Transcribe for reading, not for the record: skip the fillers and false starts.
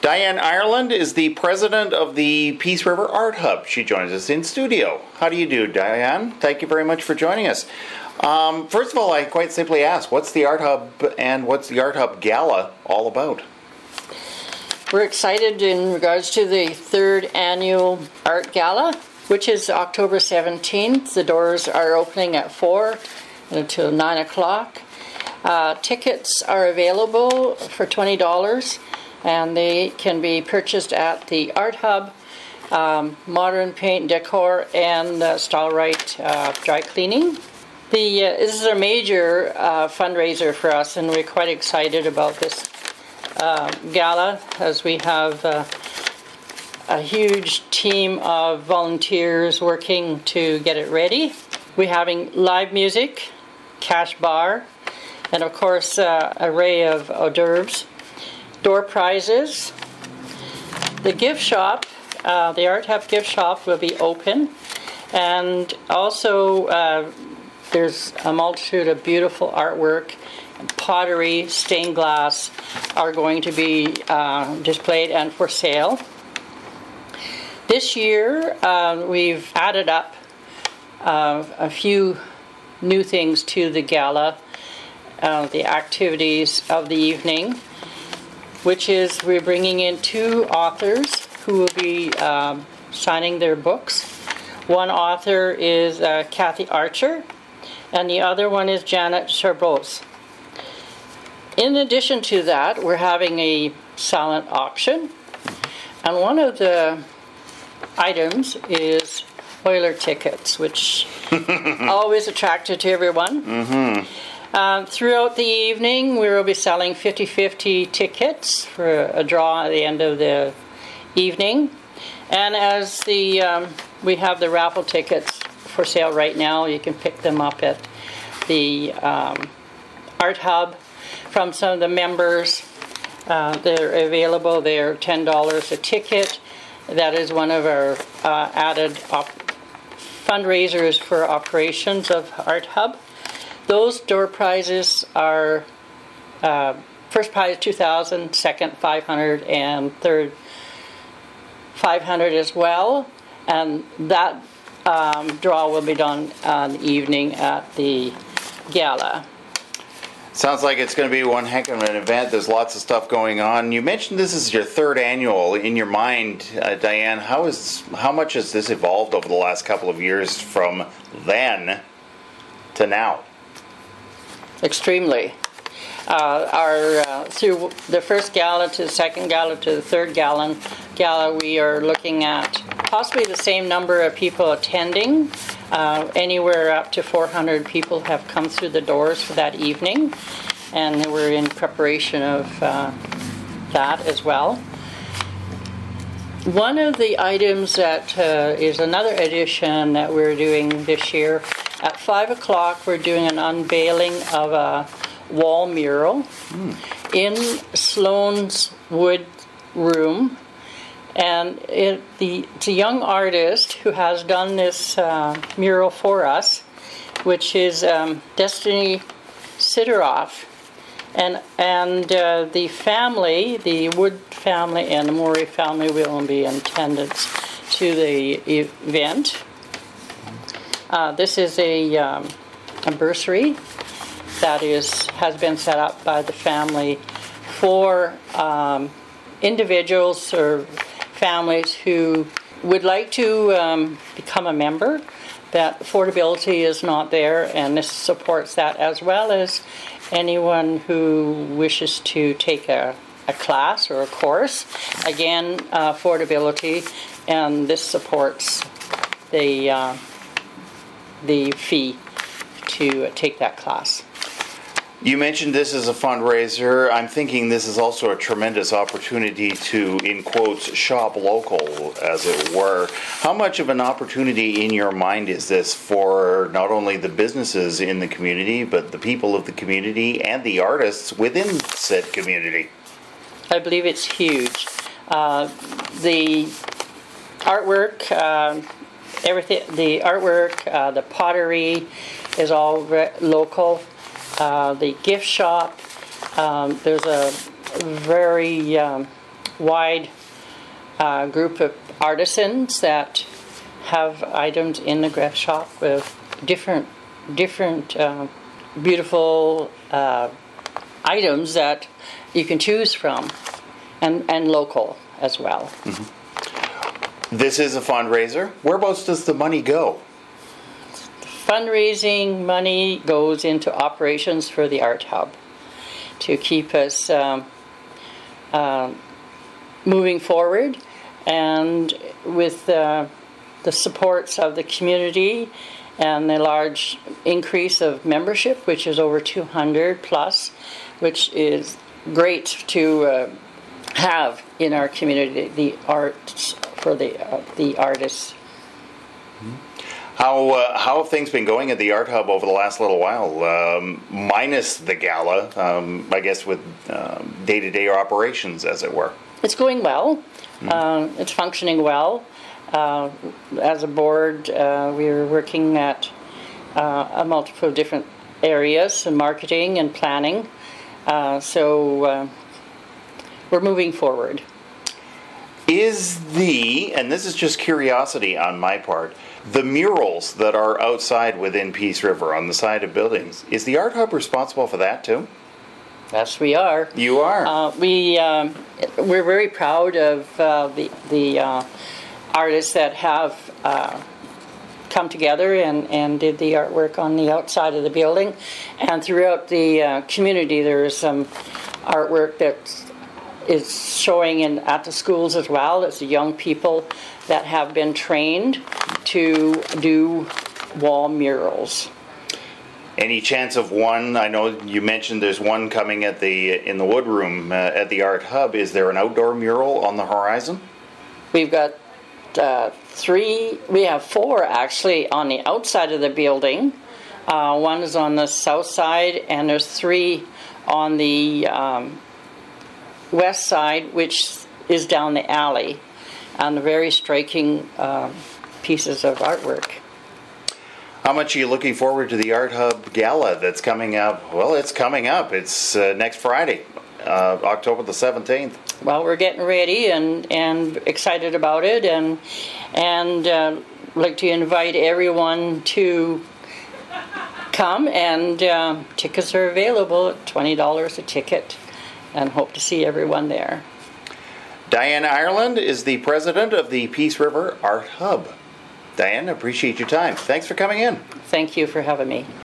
Diane Ireland is the president of the Peace River Art Hub. She joins us in studio. How do you do, Diane? Thank you very much for joining us. First of all, I quite simply ask, what's the Art Hub and what's the Art Hub Gala all about? We're excited in regards to the third annual Art Gala, which is October 17th. The doors are opening at 4 until 9 o'clock. Tickets are available for $20, and they can be purchased at the Art Hub, Modern Paint Decor, and Stylrite Dry Cleaning. This is a major fundraiser for us, and we're quite excited about this gala, as we have a huge team of volunteers working to get it ready. We're having live music, cash bar, and of course an array of hors d'oeuvres. Door prizes. The gift shop, the Art Hub gift shop, will be open, and also there's a multitude of beautiful artwork, pottery, stained glass are going to be displayed and for sale. This year we've added up a few new things to the gala, the activities of the evening, which is we're bringing in 2 authors who will be signing their books. One author is Kathy Archer, and the other one is Janet Charbos. In addition to that, we're having a silent auction, and one of the items is Oiler tickets, which always attracted to everyone. Mm-hmm. Throughout the evening, we will be selling 50-50 tickets for a draw at the end of the evening. And as we have the raffle tickets for sale right now, you can pick them up at the Art Hub from some of the members. They're available. They're $10 a ticket. That is one of our added fundraisers for operations of Art Hub. Those door prizes are first prize $2,000, second $500, and third $500 as well. And that draw will be done on the evening at the gala. Sounds like it's going to be one heck of an event. There's lots of stuff going on. You mentioned this is your third annual. In your mind, Diane, how much has this evolved over the last couple of years from then to now? Extremely. Through the first gala to the second gala to the third gala, we are looking at possibly the same number of people attending. Anywhere up to 400 people have come through the doors for that evening, and we're in preparation of that as well. One of the items that is another addition that we're doing this year, at 5 o'clock we're doing an unveiling of a wall mural in Sloan's Wood Room. And it's a young artist who has done this mural for us, which is Destiny Sidoroff. And the family, the Wood family and the Morey family, will be in attendance to the event. This is a bursary that has been set up by the family for individuals or families who would like to become a member. That affordability is not there, and this supports that, as well as anyone who wishes to take a class or a course. Again, affordability, and this supports the fee to take that class. You mentioned this as a fundraiser. I'm thinking this is also a tremendous opportunity to, in quotes, shop local, as it were. How much of an opportunity in your mind is this for not only the businesses in the community, but the people of the community and the artists within said community? I believe it's huge. The artwork, the pottery is all local. The gift shop, there's a very wide group of artisans that have items in the gift shop with different beautiful items that you can choose from, and local as well. Mm-hmm. This is a fundraiser. Whereabouts does the money go? Fundraising money goes into operations for the Art Hub to keep us moving forward, and with the supports of the community and the large increase of membership, which is over 200 plus, which is great to have in our community, the arts for the artists. How have things been going at the Art Hub over the last little while, minus the gala, I guess with day-to-day operations, as it were? It's going well. It's functioning well. As a board, we're working at a multiple different areas, and marketing and planning. So we're moving forward. And this is just curiosity on my part, the murals that are outside within Peace River on the side of buildings, is the Art Hub responsible for that too? Yes, we are. You are? We're very proud of the artists that have come together and did the artwork on the outside of the building. And throughout the community, there is some artwork that is showing at the schools as well. It's the young people that have been trained to do wall murals. Any chance of one? I know you mentioned there's one coming in the wood room at the Art Hub. Is there an outdoor mural on the horizon? We've got 3. We have 4 actually on the outside of the building. One is on the south side, and there's 3 on the west side, which is down the alley, and the very striking pieces of artwork. How much are you looking forward to the Art Hub Gala that's coming up? Well, it's coming up. It's next Friday, October the 17th. Well, we're getting ready and excited about it, and like to invite everyone to come, and tickets are available at $20 a ticket, and hope to see everyone there. Diane Ireland is the president of the Peace River Art Hub. Diane, appreciate your time. Thanks for coming in. Thank you for having me.